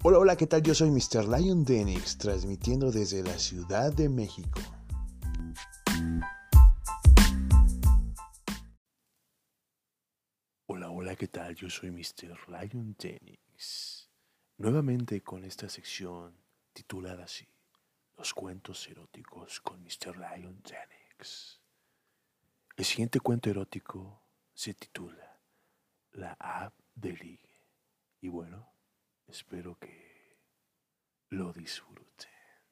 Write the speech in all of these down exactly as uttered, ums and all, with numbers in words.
Hola, hola, ¿qué tal? Yo soy míster Lion Denix, transmitiendo desde la Ciudad de México. Hola, hola, ¿qué tal? Yo soy míster Lion Denix. Nuevamente con esta sección titulada así, Los cuentos eróticos con míster Lion Denix. El siguiente cuento erótico se titula La app de ligue. Y bueno, espero que lo disfruten.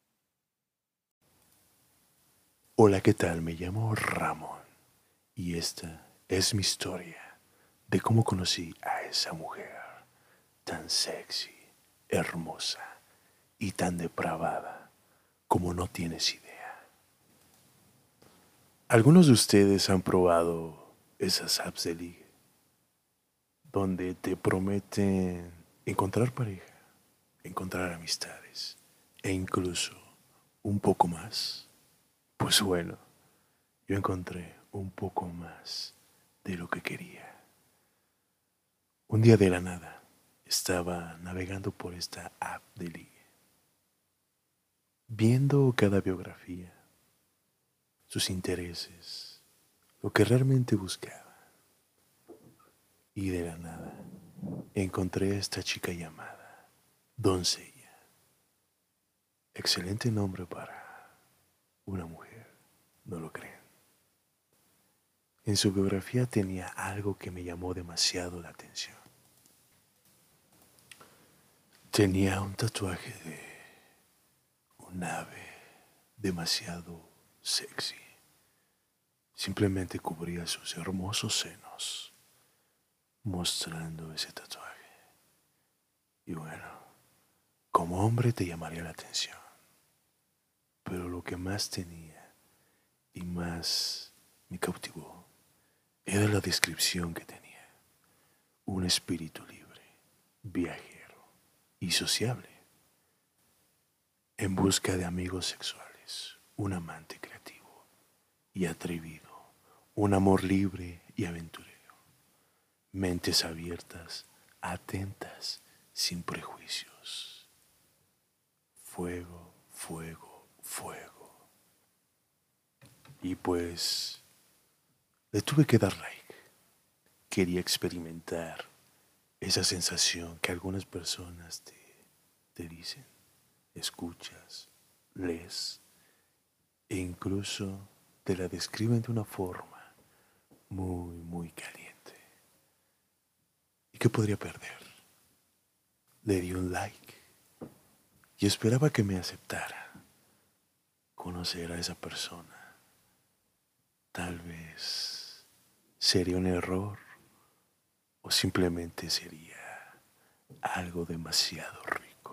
Hola, ¿qué tal? Me llamo Ramón y esta es mi historia de cómo conocí a esa mujer tan sexy, hermosa y tan depravada como no tienes idea. Algunos de ustedes han probado esas apps de ligue donde te prometen encontrar pareja, encontrar amistades e incluso un poco más. Pues bueno, yo encontré un poco más de lo que quería. Un día de la nada estaba navegando por esta app de ligue, viendo cada biografía, sus intereses, lo que realmente buscaba. Y de la nada encontré a esta chica llamada Doncella. Excelente nombre para una mujer, ¿no lo creen? En su biografía tenía algo que me llamó demasiado la atención. Tenía un tatuaje de un ave demasiado sexy. Simplemente cubría sus hermosos senos, mostrando ese tatuaje. Y bueno, como hombre te llamaría la atención. Pero lo que más tenía y más me cautivó era la descripción que tenía. Un espíritu libre, viajero y sociable, en busca de amigos sexuales, un amante creativo y atrevido, un amor libre y aventurero, mentes abiertas, atentas, sin prejuicios. Fuego, fuego, fuego. Y pues le tuve que dar like. Quería experimentar esa sensación que algunas personas te, te dicen, escuchas, lees e incluso te la describen de una forma muy, muy caliente. ¿Y qué podría perder? Le di un like y esperaba que me aceptara, conocer a esa persona. Tal vez sería un error o simplemente sería algo demasiado rico.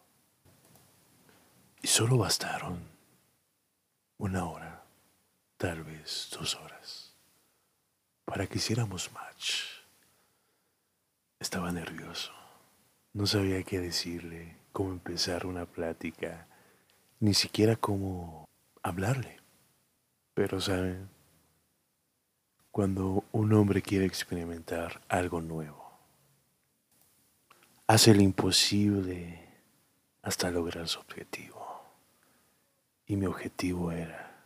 Y solo bastaron una hora, tal vez dos horas, para que hiciéramos match. Estaba nervioso, no sabía qué decirle, cómo empezar una plática, ni siquiera cómo hablarle. Pero saben, cuando un hombre quiere experimentar algo nuevo, hace lo imposible hasta lograr su objetivo. Y mi objetivo era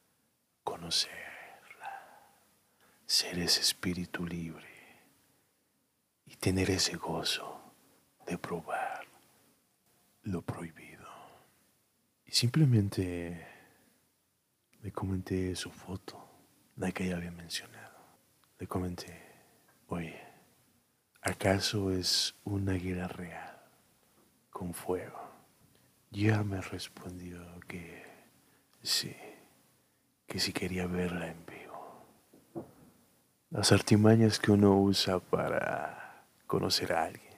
conocerla, ser ese espíritu libre y tener ese gozo de probar lo prohibido. Y simplemente le comenté su foto, la que ella había mencionado. Le comenté, oye, ¿acaso es un águila real con fuego? Ya me respondió que sí, que si quería verla en vivo. Las artimañas que uno usa para conocer a alguien.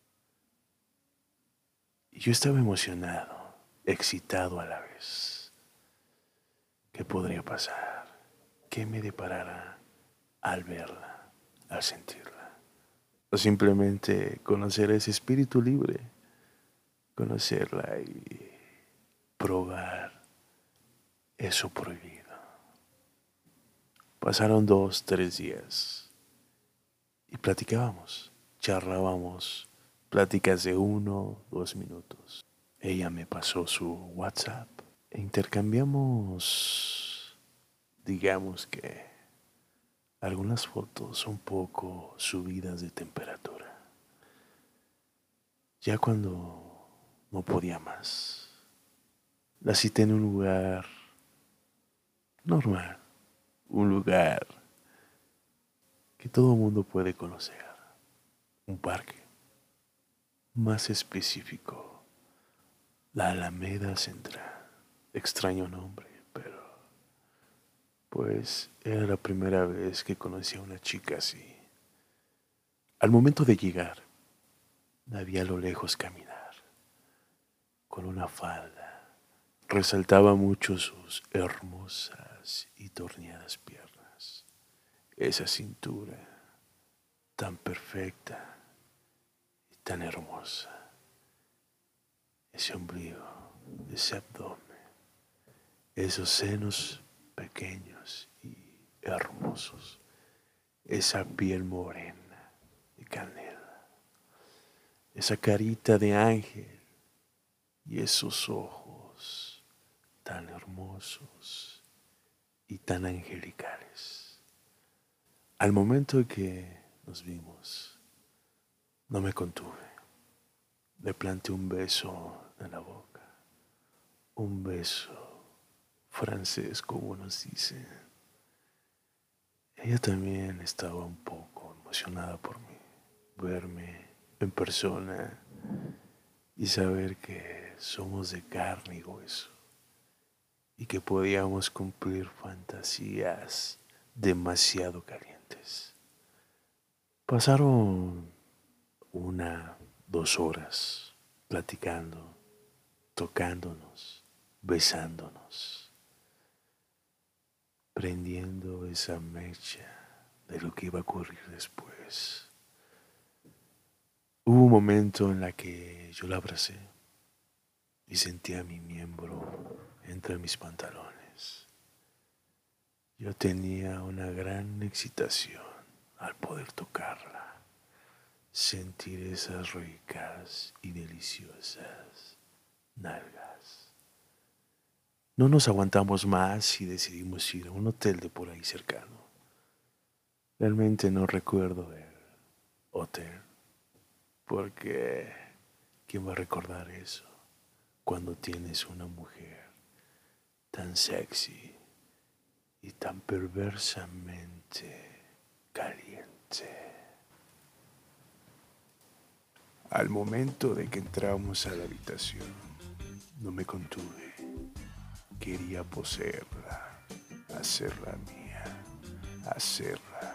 Y yo estaba emocionado, excitado a la vez. ¿Qué podría pasar? ¿Qué me deparará al verla, al sentirla? O simplemente conocer ese espíritu libre, conocerla y probar eso prohibido. Pasaron dos, tres días y platicábamos, charlábamos Pláticas de uno, dos minutos. Ella me pasó su WhatsApp e intercambiamos, digamos que, algunas fotos un poco subidas de temperatura. Ya cuando no podía más, la cité en un lugar normal, un lugar que todo el mundo puede conocer, un parque, más específico, la Alameda Central. Extraño nombre, pero pues era la primera vez que conocí a una chica así. Al momento de llegar, la vi a lo lejos caminar, con una falda. Resaltaba mucho sus hermosas y torneadas piernas, esa cintura tan perfecta y tan hermosa, ese ombligo, ese abdomen, esos senos pequeños y hermosos, esa piel morena de canela, esa carita de ángel y esos ojos tan hermosos y tan angelicales. Al momento que nos vimos, no me contuve. Le planté un beso en la boca, un beso francés, como nos dicen. Ella también estaba un poco emocionada por mí, verme en persona y saber que somos de carne y hueso y que podíamos cumplir fantasías demasiado calientes. Pasaron una, dos horas platicando, tocándonos, besándonos, prendiendo esa mecha de lo que iba a ocurrir después. Hubo un momento en la que yo la abracé y sentía mi miembro entre mis pantalones. Yo tenía una gran excitación al poder tocarla, sentir esas ricas y deliciosas nalgas. No nos aguantamos más y decidimos ir a un hotel de por ahí cercano. Realmente no recuerdo el hotel, porque ¿quién va a recordar eso cuando tienes una mujer tan sexy y tan perversamente caliente? Al momento de que entramos a la habitación, no me contuve. Quería poseerla, hacerla mía, hacerla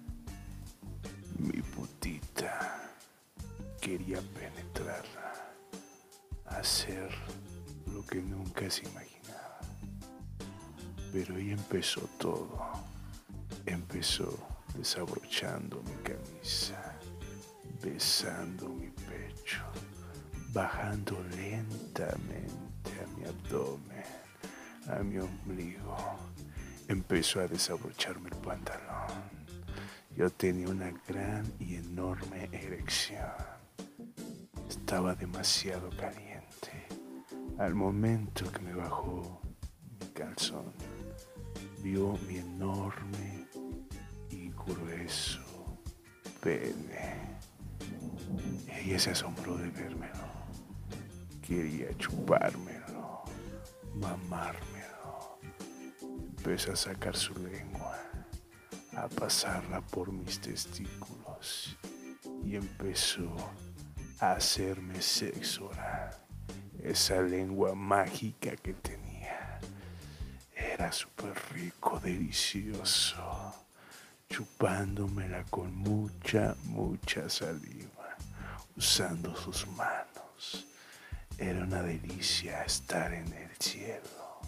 mi putita. Quería penetrarla, hacer lo que nunca se imaginaba. Pero ahí empezó todo. Empezó desabrochando mi camisa, besando mi pecho, bajando lentamente a mi abdomen, a mi ombligo. Empezó a desabrocharme el pantalón. Yo tenía una gran y enorme erección. Estaba demasiado caliente. Al momento que me bajó mi calzón, vio mi enorme y grueso pene. Ella se asombró de vérmelo. Quería chupármelo, mamármelo. Empezó a sacar su lengua, a pasarla por mis testículos y empezó a hacerme sexo oral. Esa lengua mágica que tenía era súper rico, delicioso, chupándomela con mucha, mucha saliva, usando sus manos. Era una delicia estar en el cielo,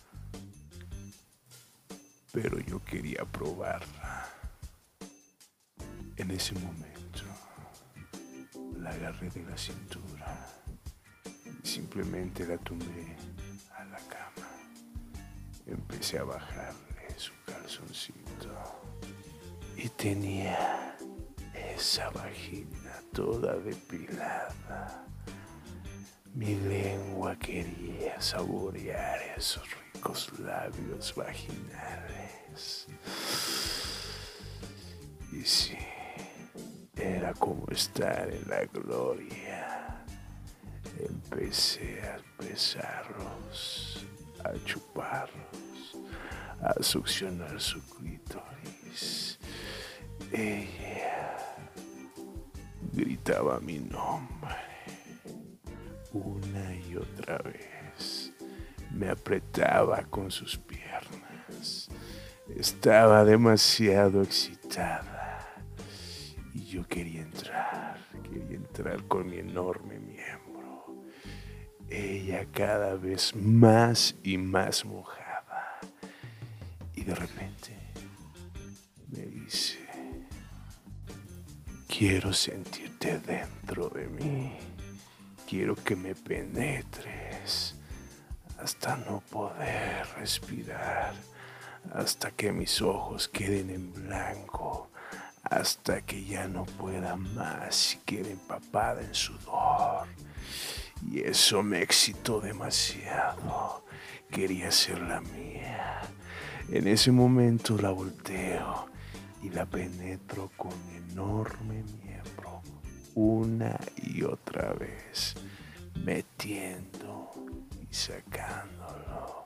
pero yo quería probarla. En ese momento la agarré de la cintura y simplemente la tumbé a la cama. Empecé a bajarle su calzoncito y tenía esa vagina toda depilada. Mi lengua quería saborear esos ricos labios vaginales. Y sí, era como estar en la gloria. Empecé a besarlos, a chuparlos, a succionar su clítoris. Ella gritaba mi nombre una y otra vez. Me apretaba con sus piernas. Estaba demasiado excitada y yo quería entrar, quería entrar con mi enorme miembro. Ella cada vez más y más mojada. Y de repente me dice: quiero sentirte dentro de mí. Quiero que me penetres hasta no poder respirar, hasta que mis ojos queden en blanco, hasta que ya no pueda más y quede empapada en sudor. Y eso me excitó demasiado. Quería ser la mía. En ese momento la volteo y la penetro con mi enorme miembro una y otra vez, metiendo y sacándolo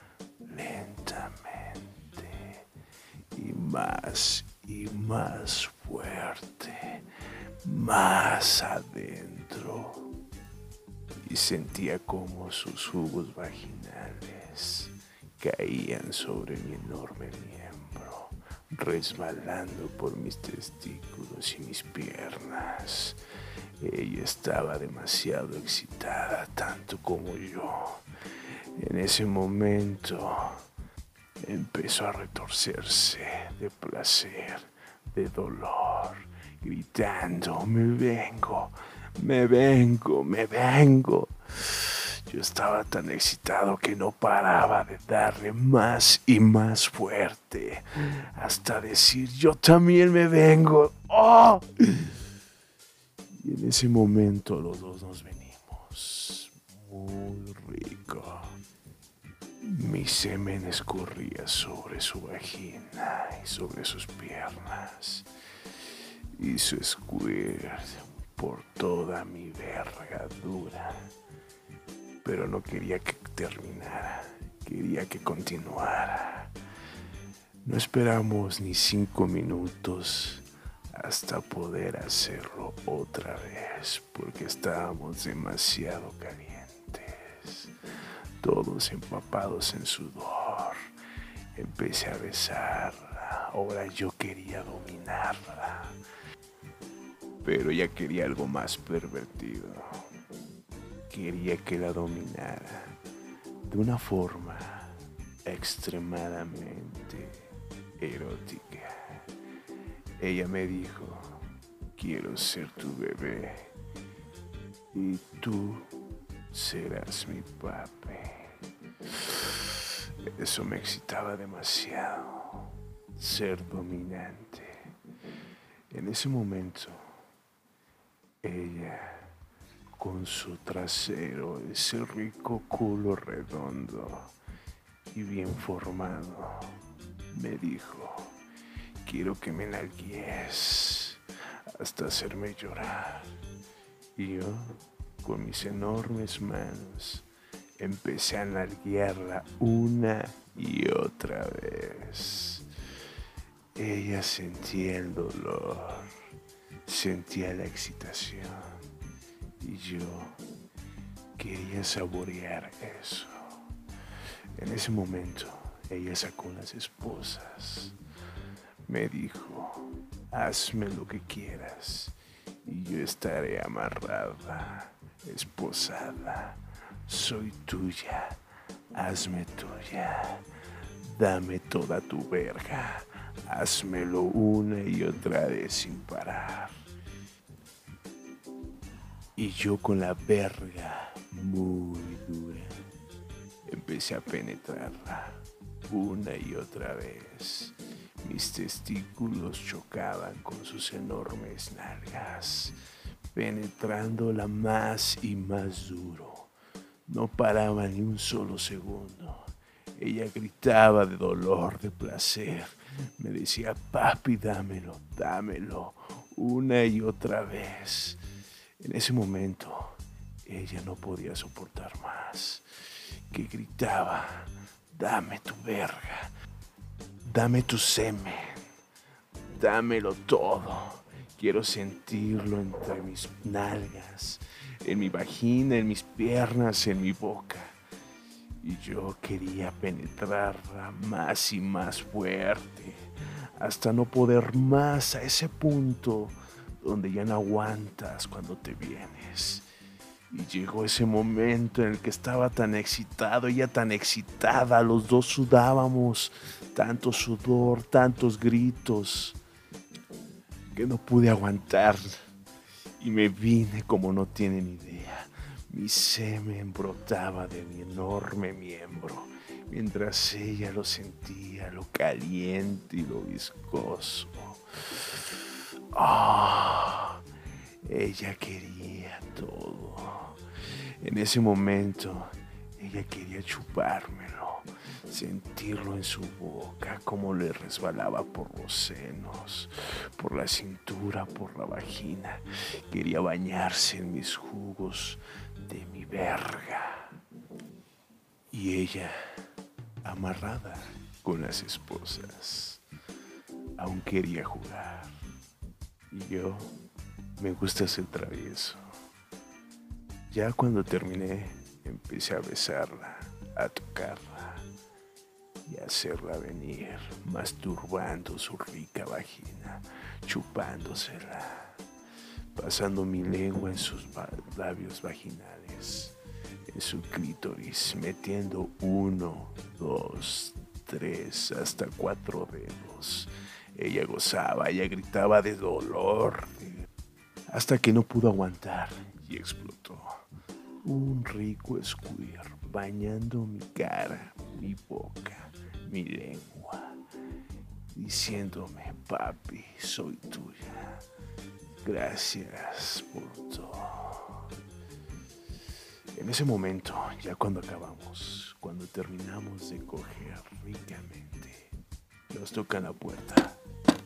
lentamente y más y más fuerte, más adentro. Y sentía como sus jugos vaginales caían sobre mi enorme miembro, resbalando por mis testículos y mis piernas. Ella estaba demasiado excitada, tanto como yo. En ese momento empezó a retorcerse de placer, de dolor, gritando: me vengo, me vengo, me vengo. Yo estaba tan excitado que no paraba de darle más y más fuerte, hasta decir: yo también me vengo. ¡Oh! Y en ese momento los dos nos venimos. Muy rico. Mi semen escurría sobre su vagina y sobre sus piernas. Hizo squirt por toda mi vergadura. Pero no quería que terminara, quería que continuara. No esperamos ni cinco minutos hasta poder hacerlo otra vez, porque estábamos demasiado calientes, todos empapados en sudor. Empecé a besarla, ahora yo quería dominarla, pero ella quería algo más pervertido. Quería que la dominara de una forma extremadamente erótica. Ella me dijo: quiero ser tu bebé y tú serás mi papi. Eso me excitaba demasiado, ser dominante. En ese momento, ella, con su trasero, ese rico culo redondo y bien formado, me dijo: quiero que me nalgues hasta hacerme llorar. Y yo, con mis enormes manos, empecé a nalguearla una y otra vez. Ella sentía el dolor, sentía la excitación. Y yo quería saborear eso. En ese momento, ella sacó las esposas. Me dijo: hazme lo que quieras y yo estaré amarrada, esposada. Soy tuya, hazme tuya. Dame toda tu verga. Házmelo una y otra vez sin parar. Y yo, con la verga muy dura, empecé a penetrarla una y otra vez. Mis testículos chocaban con sus enormes nalgas. penetrándola más y más duro. No paraba ni un solo segundo. Ella gritaba de dolor, de placer. Me decía, papi, dámelo, dámelo, una y otra vez. En ese momento, ella no podía soportar más. Que gritaba, dame tu verga, dame tu semen, dámelo todo. Quiero sentirlo entre mis nalgas, en mi vagina, en mis piernas, en mi boca. Y yo quería penetrarla más y más fuerte, hasta no poder más, a ese punto donde ya no aguantas cuando te vienes. Y llegó ese momento en el que estaba tan excitado, ella tan excitada, los dos sudábamos, tanto sudor, tantos gritos, que no pude aguantar. Y me vine como no tienen idea. Mi semen brotaba de mi enorme miembro, mientras ella lo sentía, lo caliente y lo viscoso. Ah, ella quería todo. En ese momento, ella quería chupármelo, sentirlo en su boca, como le resbalaba por los senos, por la cintura, por la vagina. Quería bañarse en mis jugos de mi verga. Y ella, amarrada con las esposas, aún quería jugar. Y yo me gusta ser travieso. Ya cuando terminé, empecé a besarla, a tocarla y a hacerla venir, masturbando su rica vagina, chupándosela, pasando mi lengua en sus labios vaginales, en su clítoris, metiendo uno, dos, tres, hasta cuatro dedos. Ella gozaba, ella gritaba de dolor, hasta que no pudo aguantar y explotó. Un rico squirt bañando mi cara, mi boca, mi lengua, diciéndome, papi, soy tuya. Gracias por todo. En ese momento, ya cuando acabamos, cuando terminamos de coger ricamente, nos tocan la puerta.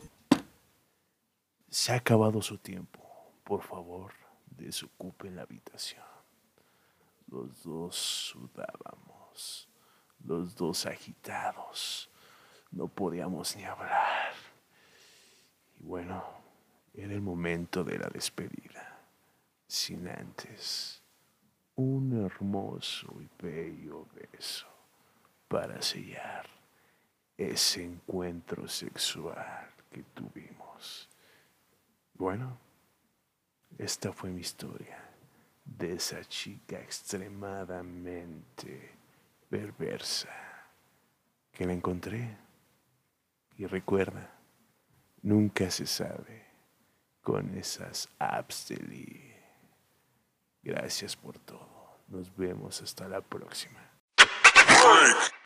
Se ha acabado su tiempo. Por favor, desocupen la habitación. Los dos sudábamos, los dos agitados, no podíamos ni hablar. Y bueno, era el momento de la despedida, sin antes un hermoso y bello beso para sellar ese encuentro sexual que tuvimos. Bueno, esta fue mi historia de esa chica extremadamente perversa que la encontré. Y recuerda, nunca se sabe con esas apps de ligue. Gracias por todo. Nos vemos hasta la próxima.